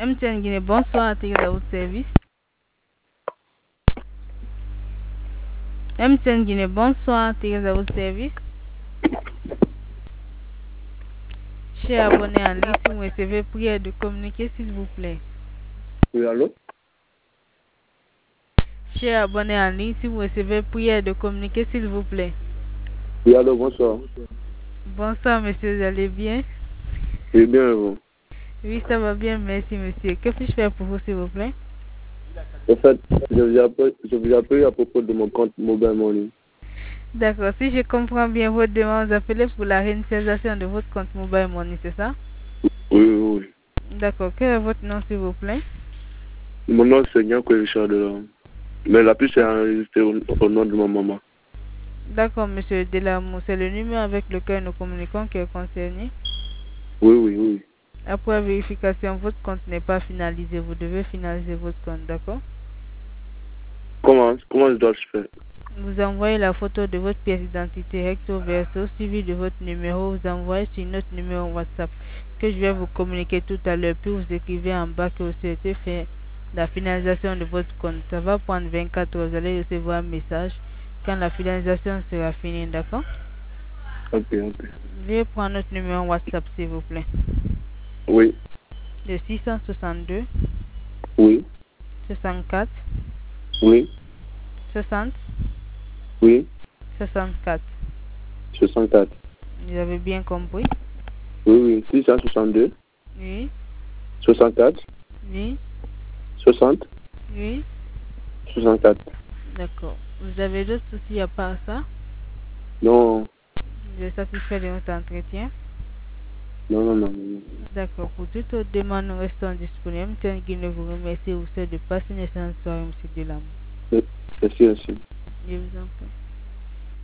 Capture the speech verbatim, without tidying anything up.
M T N Guinée, bonsoir, intégrer à votre service. M T N Guinée, bonsoir, intégrer à votre service. Chers abonnés en ligne, si vous recevez prière de communiquer, s'il vous plaît. Oui, allô? Chers abonnés en ligne, si vous recevez prière de communiquer, s'il vous plaît. Oui, allô, bonsoir. Bonsoir, monsieur, vous allez bien? Oui, bien, et vous? Oui, ça va bien, merci, monsieur. Que puis-je faire pour vous, s'il vous plaît? En fait, je vous appelle, je vous appelle à propos de mon compte Mobile Money. D'accord, si je comprends bien votre demande, vous appelez pour la réinitialisation de votre compte Mobile Money, c'est ça? Oui, oui, oui. D'accord, quel est votre nom, s'il vous plaît? Mon nom, c'est Nyanko Richard Delarme. Mais la puce est enregistrée au, au nom de ma maman. D'accord, monsieur Delarme, c'est le numéro avec lequel nous communiquons qui est concerné. Oui, oui, oui. Après vérification, votre compte n'est pas finalisé. Vous devez finaliser votre compte, d'accord? Comment, comment je dois le faire? Vous envoyez la photo de votre pièce d'identité recto verso suivi de votre numéro. Vous envoyez sur notre numéro WhatsApp que je vais vous communiquer tout à l'heure. Puis vous écrivez en bas que vous souhaitez faire la finalisation de votre compte. Ça va prendre vingt-quatre heures. Vous allez recevoir un message quand la finalisation sera finie, d'accord? Ok, ok. Veuillez prendre notre numéro WhatsApp, s'il vous plaît. Oui, Le six cent soixante-deux, oui, soixante-quatre, oui, soixante, oui, soixante-quatre. soixante-quatre. Vous avez bien compris? Oui, oui, six cent soixante-deux, Oui, soixante-quatre, oui, soixante, oui. soixante-quatre. D'accord. Vous avez d'autres soucis à part ça? Non, Vous êtes satisfait de notre entretien? non, non, non, non. D'accord. Pour toute autre demande, nous restons disponibles. Tiens, Guinée vous remercie. Vous souhaite de passer une excellente soirée, monsieur Delam. Merci, merci. Je vous en prie.